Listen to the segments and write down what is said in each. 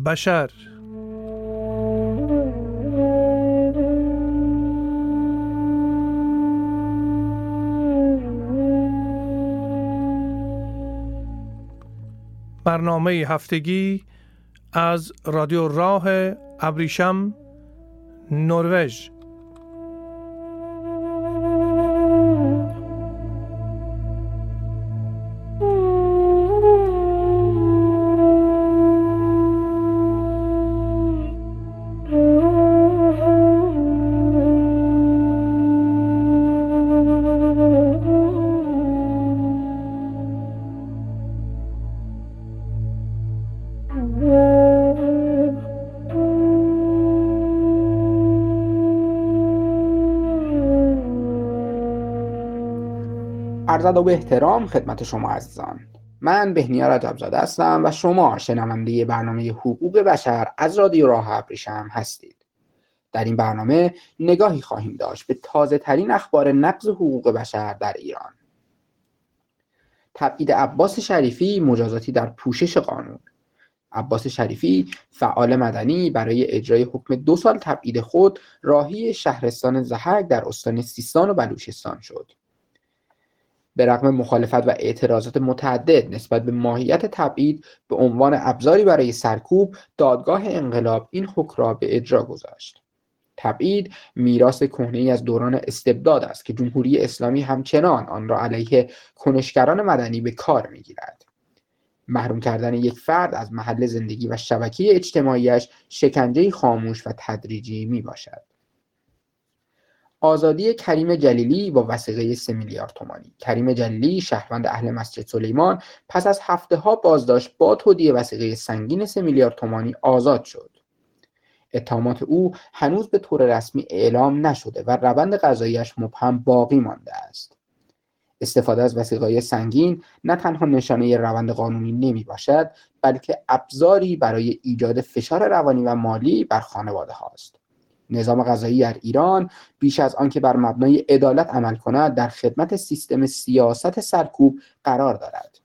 بشر. برنامه هفتگی از رادیو راه ابریشم، نروژ. عرض ادب و احترام خدمت شما عزیزان. من بهنیا رجب‌زاده هستم و شما شنونده برنامه حقوق بشر از رادیو راه ابریشم هستید. در این برنامه نگاهی خواهیم داشت به تازه ترین اخبار نقض حقوق بشر در ایران. تبعید عباس شریفی مجازاتی در پوشش قانون. عباس شریفی فعال مدنی برای اجرای حکم 2 سال تبعید خود راهی شهرستان ضحک در استان سیستان و بلوچستان شد. به رغم مخالفت و اعتراضات متعدد نسبت به ماهیت تبعید به عنوان ابزاری برای سرکوب، دادگاه انقلاب این حکم را به اجرا گذاشت. تبعید میراث کهنه‌ای از دوران استبداد است که جمهوری اسلامی همچنان آن را علیه کنشگران مدنی به کار می‌گیرد. محروم کردن یک فرد از محل زندگی و شبکه اجتماعیش شکنجه‌ای خاموش و تدریجی میباشد. آزادی کریم جلیلی با وثیقه 3 میلیارد تومانی. کریم جلیلی شهروند اهل مسجد سلیمان پس از هفته‌ها بازداشت با تودیع وثیقه سنگین 3 میلیارد تومانی آزاد شد. اتهامات او هنوز به طور رسمی اعلام نشده و روند قضاییش مبهم باقی مانده است. استفاده از وثیقه‌های سنگین نه تنها نشانه روند قانونی نمی باشد، بلکه ابزاری برای ایجاد فشار روانی و مالی بر خانواده هاست. نظام قضایی در ایران بیش از آن که بر مبنای عدالت عمل کند، در خدمت سیستم سیاست سرکوب قرار دارد.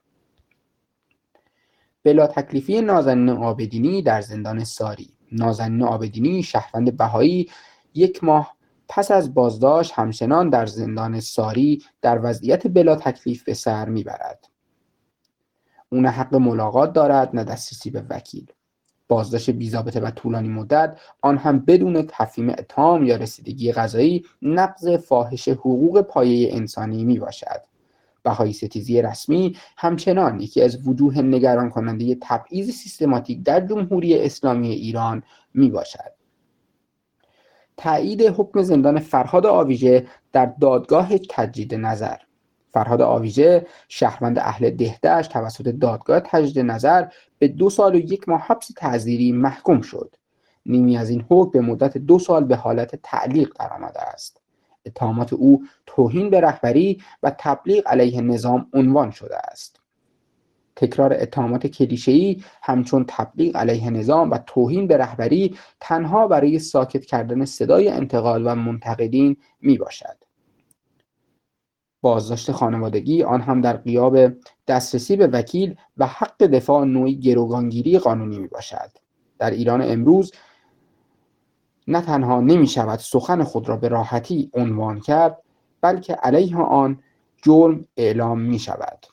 بلا تکلیفی نازنین عابدینی در زندان ساری. نازنین عابدینی شهروند بهایی 1 ماه پس از بازداشت همچنان در زندان ساری در وضعیت بلا تکلیف به سر میبرد. او نه حق ملاقات دارد نه دسترسی به وکیل. بازداشت بی‌ضابطه و طولانی مدت، آن هم بدون تفهیم اتهام یا رسیدگی قضایی، نقض فاحش حقوق پایه انسانی می باشد. بهایی ستیزی رسمی همچنان یکی از وجوه نگران کننده تبعیض سیستماتیک در جمهوری اسلامی ایران می باشد. تایید حکم زندان فرهاد آویژه در دادگاه تجدید نظر. فرهاد آویژه شهروند اهل دهدشت توسط دادگاه تجدید نظر به 2 سال و 1 ماه حبس تعزیری محکوم شد. نیمی از این حکم به مدت 2 سال به حالت تعلیق درآمده است. اتهامات او توهین به رهبری و تبلیغ علیه نظام عنوان شده است. تکرار اتهامات کلیشه‌ای همچون تبلیغ علیه نظام و توهین به رهبری تنها برای ساکت کردن صدای انتقاد و منتقدین می باشد. بازداشت خانوادگی، آن هم در غیاب دسترسی به وکیل و حق دفاع، نوعی گروگانگیری قانونی می باشد. در ایران امروز نه تنها نمی شود سخن خود را به راحتی عنوان کرد، بلکه علیه آن جرم اعلام می شود.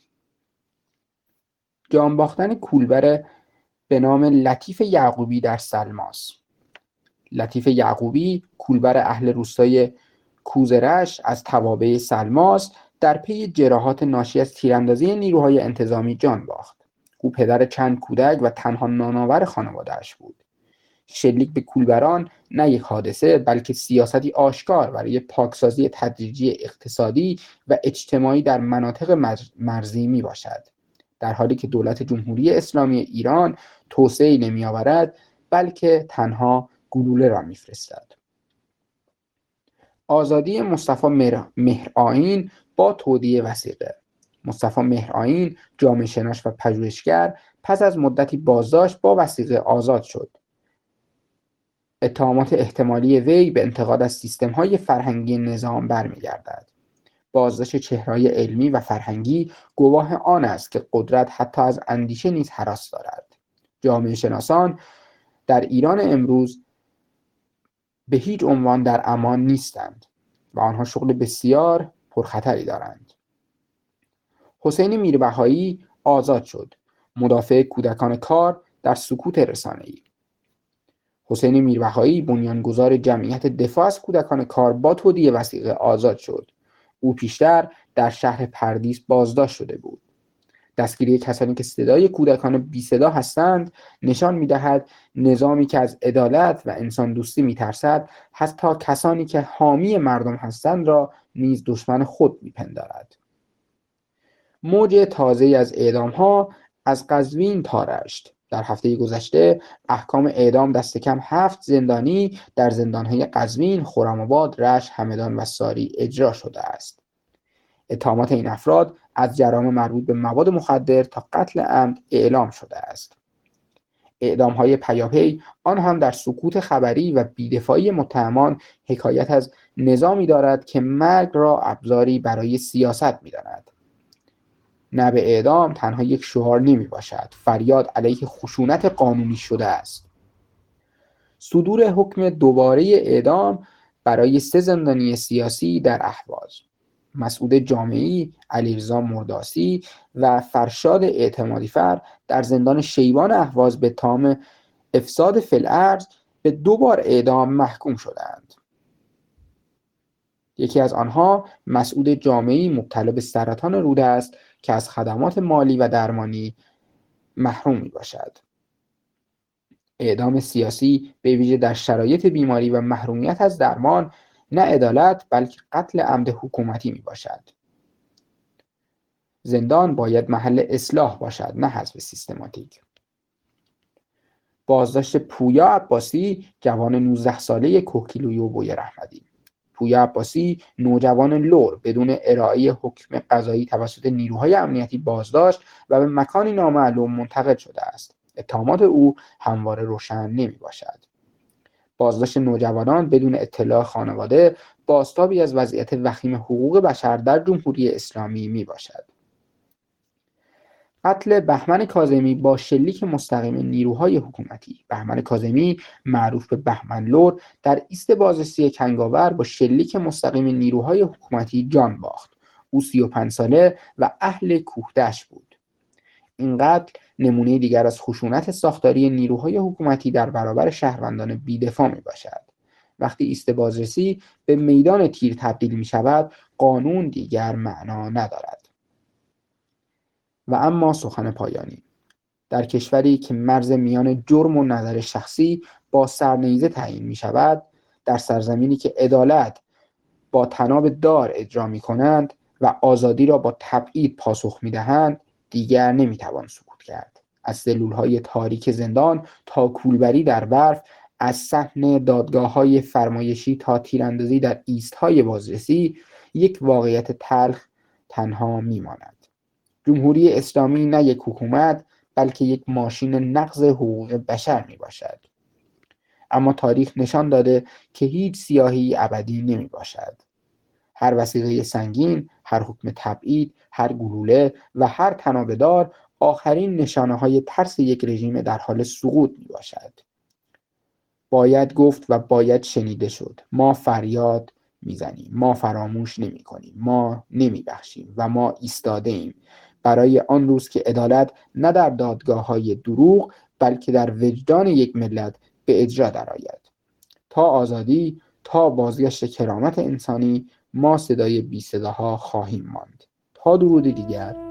جان باختن کولبر به نام لطیف یعقوبی در سلماس. لطیف یعقوبی، کولبر اهل روستای کوزرش از توابع سلماس، در پی جراحات ناشی از تیراندازی نیروهای انتظامی جان باخت. او پدر چند کودک و تنها نانآور خانواده‌اش بود. شلیک به کولبران نه یک حادثه، بلکه سیاستی آشکار برای پاکسازی تدریجی اقتصادی و اجتماعی در مناطق مرزی می باشد. در حالی که دولت جمهوری اسلامی ایران توسعه‌ای نمی‌آورد، بلکه تنها گلوله را می‌فرستد. آزادی مصطفی مهرآیین با تودیع وثیقه. مصطفی مهرآیین، جامعه شناس و پژوهشگر، پس از مدتی بازداشت با وثیقه آزاد شد. اتهامات احتمالی وی به انتقاد از سیستم‌های فرهنگی نظام برمیگردد. بازداشت چهره‌های علمی و فرهنگی گواه آن است که قدرت حتی از اندیشه نیز هراس دارد. جامعه شناسان در ایران امروز به هیچ عنوان در امان نیستند و آنها شغل بسیار پرخطری دارند. حسین میربهایی آزاد شد. مدافع کودکان کار در سکوت رسانه‌ای. حسین میربهایی بنیانگذار جمعیت دفاع از کودکان کار با تودیع وثیقه آزاد شد. او پیشتر در شهر پردیس بازداشت شده بود. دستگیری کسانی که صدای کودکان بی صدا هستند نشان می‌دهد نظامی که از عدالت و انسان دوستی می‌ترسد، حتی کسانی که حامی مردم هستند را نیز دشمن خود می‌پندارد. موج تازه‌ای از اعدام‌ها از قزوین تا رشت. در هفته گذشته احکام اعدام دست کم 7 زندانی در زندان‌های قزوین، خرم‌آباد، رشت، همدان و ساری اجرا شده است. اتهامات این افراد از جرائم مربوط به مواد مخدر تا قتل عمد اعلام شده است. اعدام‌های پیاپی آن هم در سکوت خبری و بی‌دفاعی متهمان حکایت از نظامی دارد که مرگ را ابزاری برای سیاست می‌داند. نه به اعدام تنها یک شعار نمی باشد، فریاد علیه خشونت قانونی شده است. صدور حکم دوباره اعدام برای 3 زندانی سیاسی در اهواز. مسعود جامعی، علیرضا مرداسی و فرشاد اعتمادی‌فر در زندان شیبان اهواز به اتهام افساد فی الارض به 2 بار اعدام محکوم شدند. یکی از آنها مسعود جامعی مبتلا به سرطان روده است که از خدمات مالی و درمانی محروم می باشد. اعدام سیاسی به ویژه در شرایط بیماری و محرومیت از درمان نه عدالت بلکه قتل عمد حکومتی می باشد. زندان باید محل اصلاح باشد، نه حذف سیستماتیک. بازداشت پویا عباسی، جوان 19 ساله کوکیلوی و بوی رحمدی. پویا عباسی نوجوان لور بدون ارائه حکم قضایی توسط نیروهای امنیتی بازداشت و به مکانی نامعلوم منتقل شده است. اتهامات او همواره روشن نمی باشد. بازداشت نوجوانان بدون اطلاع خانواده بازتابی از وضعیت وخیم حقوق بشر در جمهوری اسلامی می باشد. قتل بهمن کاظمی با شلیک مستقیم نیروهای حکومتی. بهمن کاظمی معروف به بهمن لور در ایست بازرسی کنگاور با شلیک مستقیم نیروهای حکومتی جان باخت. او 35 ساله و اهل کوهدشت بود. این قتل نمونه دیگر از خشونت ساختاری نیروهای حکومتی در برابر شهروندان بی‌دفاع میباشد. وقتی ایست بازرسی به میدان تیر تبدیل می شود، قانون دیگر معنا ندارد. و اما سخن پایانی. در کشوری که مرز میان جرم و نظر شخصی با سرنیزه تعیین می شود، در سرزمینی که عدالت با طناب دار اجرا می کنند و آزادی را با تبعید پاسخ می دهند، دیگر نمی توان سکوت کرد. از سلولهای تاریک زندان تا کولبری در برف، از صحن دادگاه‌های فرمایشی تا تیراندازی در ایست‌های بازرسی، یک واقعیت تلخ تنها می‌ماند. جمهوری اسلامی نه یک حکومت بلکه یک ماشین نقض حقوق بشر میباشد. اما تاریخ نشان داده که هیچ سیاهی ابدی نمی باشد. هر وثیقه سنگین، هر حکم تبعید، هر گلوله و هر طنابدار آخرین نشانه‌های ترس یک رژیم در حال سقوط می باشد. باید گفت و باید شنیده شد. ما فریاد میزنیم، ما فراموش نمی کنیم، ما نمی بخشیم و ما ایستاده ایم برای آن روز که عدالت نه در دادگاه‌های دروغ بلکه در وجدان یک ملت به اجرا درآید. تا آزادی، تا بازگشت کرامت انسانی، ما صدای بی صداها خواهیم ماند. تا درود دیگر.